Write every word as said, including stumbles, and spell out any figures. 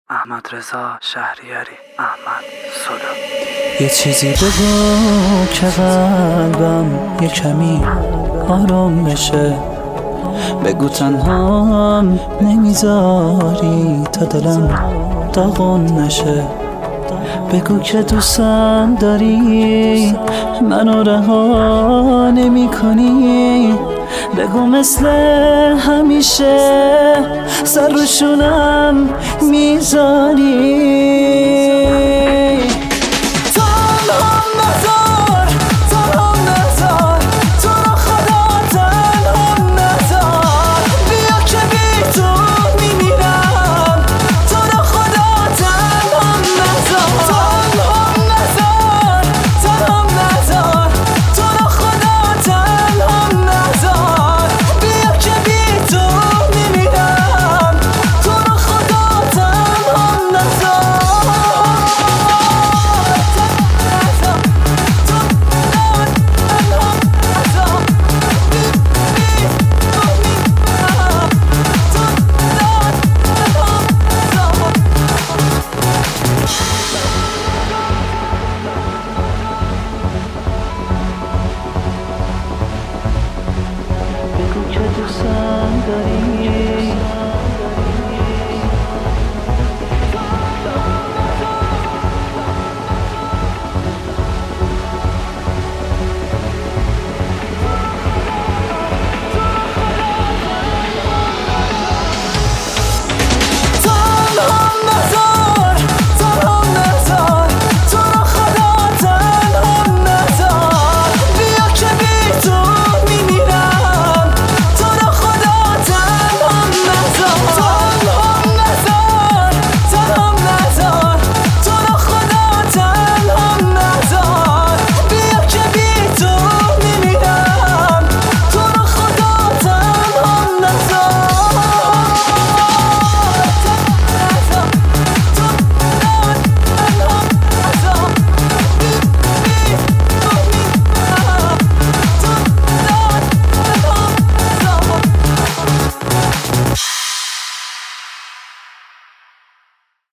احمد رضا شهریاری. احمد صدا. یه چیزی بگو که قلبم یه کمی آرام بشه. بگو تنهام نمیذاری تا دلم داغون نشه. بگو که دوستم داری منو رها نمی کنی. بگو مثل همیشه سر روشونم میذاری.